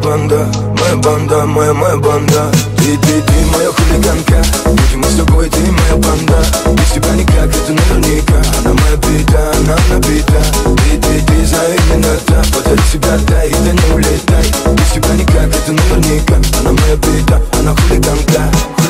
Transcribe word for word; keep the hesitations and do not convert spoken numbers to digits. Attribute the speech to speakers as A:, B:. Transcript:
A: банда, моя банда, моя, моя банда. Ты, ты, ты моя хулиганка, ведь мы с тобой, ты моя банда. Без тебя никак, это наверняка. Она моя бита, она набита. Ты, ты, ты, знаю именно так. Подари себя, дай, да не улетай. Без тебя никак, это наверняка. Она моя бита, она хулиганка.